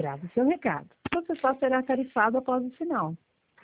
Grave seu recado. O processal será tarifado após o sinal.